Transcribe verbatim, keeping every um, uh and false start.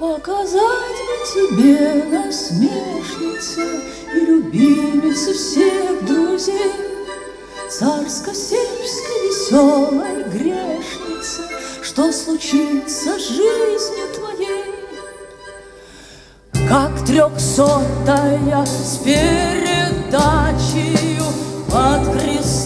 Показать бы тебе, насмешница и любимица всех друзей, царско-сельской веселой грешница, что случится с жизнью твоей. Как трехсотая с передачею под крестом